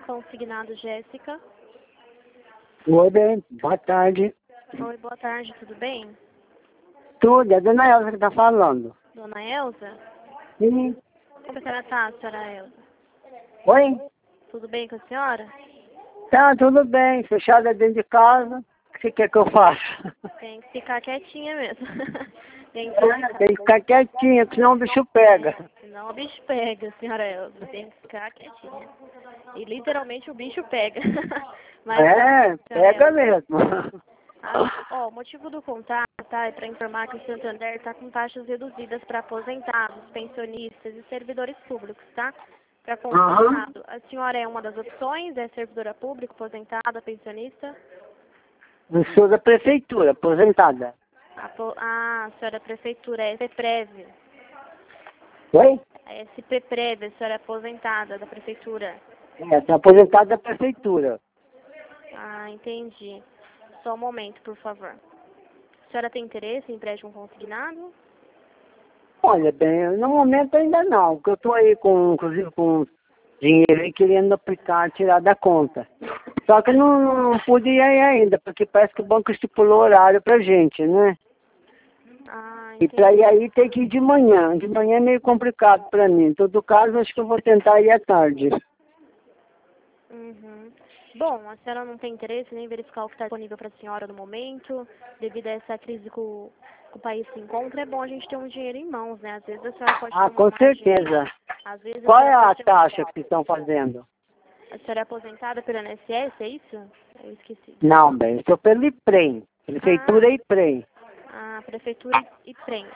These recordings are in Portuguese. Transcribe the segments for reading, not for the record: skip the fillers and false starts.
consignado Jéssica. Oi, bem, boa tarde. Oi, boa tarde, tudo bem? Tudo, é a dona Elza que tá falando. Dona Elza? Sim. Como a senhora tá, senhora Elza? Oi? Tudo bem com a senhora? Tá, tudo bem, fechada dentro de casa. O que você quer que eu faça? Tem que ficar quietinha mesmo. Tem Tem que ficar quietinha, senão o bicho pega. Senão o bicho pega, senhora Elza. Tem que ficar quietinha. E literalmente o bicho pega. Mas, Pega Elza, mesmo. o motivo do contato, tá, é para informar que o Santander está com taxas reduzidas para aposentados, pensionistas e servidores públicos, tá? Para consignado. A senhora é uma das opções? É servidora pública, aposentada, pensionista? Eu sou da prefeitura, aposentada. A senhora é prefeitura, é SPPREV. Oi? É SPPREV, a senhora é aposentada da prefeitura. Sou aposentada da prefeitura. Ah, entendi. Só um momento, por favor. A senhora tem interesse em empréstimo consignado? Olha, bem, no momento ainda não, porque eu tô aí inclusive com dinheiro aí querendo aplicar, tirar da conta. Só que não pude ir aí ainda, porque parece que o banco estipulou horário pra gente, né? Ah, E entendi. pra ir aí tem que ir de manhã. De manhã é meio complicado pra mim. Em todo caso, acho que eu vou tentar ir à tarde. Uhum. Bom, a senhora não tem interesse nem em verificar o que está disponível para a senhora no momento, devido a essa crise que o país se encontra, é bom a gente ter um dinheiro em mãos, né? Às vezes a senhora pode ter uma Com margem. certeza. Às vezes Qual é a pode ter taxa que estão fazendo? A senhora é aposentada pelo INSS, é isso? Eu esqueci. Não, bem, eu sou pelo IPREM. Prefeitura IPREM. Prefeitura e prêmio.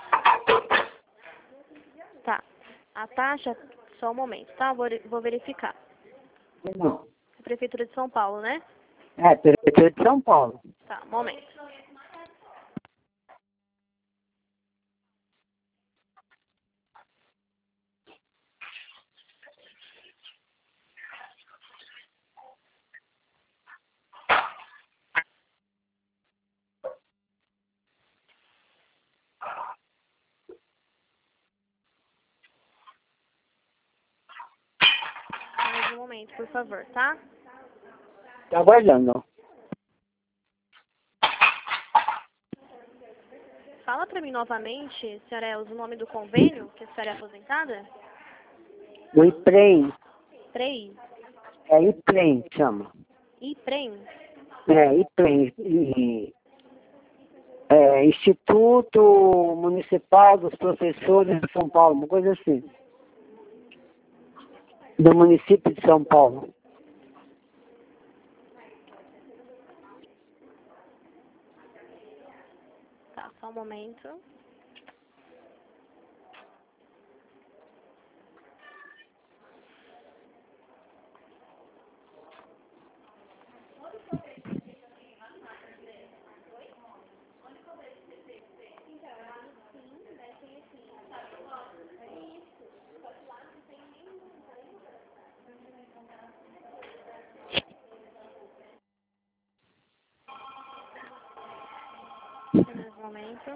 Tá. A taxa, só um momento, tá? Vou verificar. Não. Prefeitura de São Paulo, né? Prefeitura de São Paulo. Tá, um momento. Mais um momento, por favor, tá? Tá aguardando. Fala pra mim novamente, senhora Elza, o nome do convênio, que a senhora é aposentada? O IPREM. PREI? É IPREM, chama. IPREM? IPREM. Instituto Municipal dos Professores de São Paulo, uma coisa assim. Do município de São Paulo. Tá, só um momento. Mais um momento.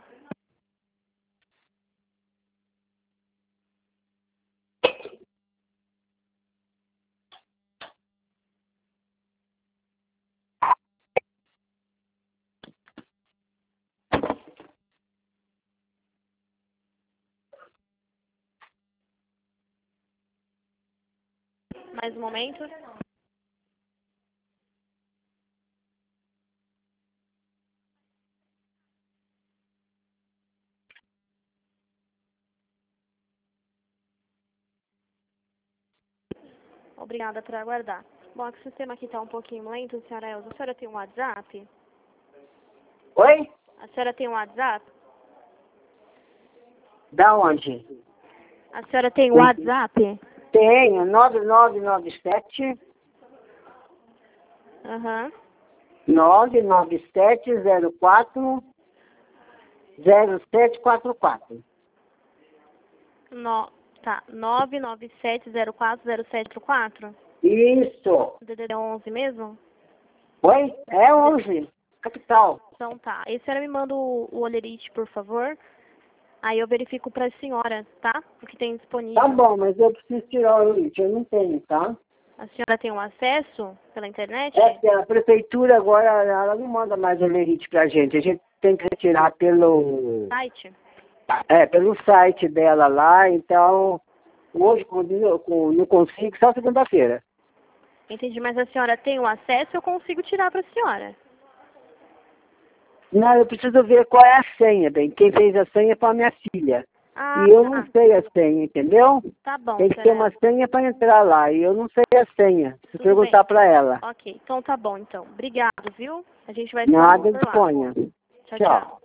Mais um momento. Obrigada por aguardar. Bom, o sistema aqui está um pouquinho lento, senhora Elza. A senhora tem um WhatsApp? Oi? A senhora tem um WhatsApp? Da onde? A senhora tem um WhatsApp? Tenho, 9997 Aham. 99704 0744. Tá, 997040744? Isso. DDD 11 mesmo? Oi? É 11. Capital. Então tá. E a senhora me manda o olerite, por favor? Aí eu verifico pra senhora, tá? O que tem disponível. Tá bom, mas eu preciso tirar o elite, eu não tenho, tá? A senhora tem um acesso pela internet? É que a prefeitura agora, ela não manda mais o lerite pra gente. A gente tem que retirar pelo... Site? pelo site dela lá, então... Hoje, quando eu não consigo, só segunda-feira. Entendi, mas a senhora tem o acesso, eu consigo tirar para a senhora. Não, eu preciso ver qual é a senha, bem. Quem fez a senha foi a minha filha. Ah, E eu não sei a senha, entendeu? tá bom, Tem que ter uma senha para entrar lá. E eu não sei a senha. Se Tudo perguntar bem. para ela. Ok, então tá bom, então. Obrigado, viu? A gente vai Nada, por lá. disponha. Tchau, Tchau. tchau.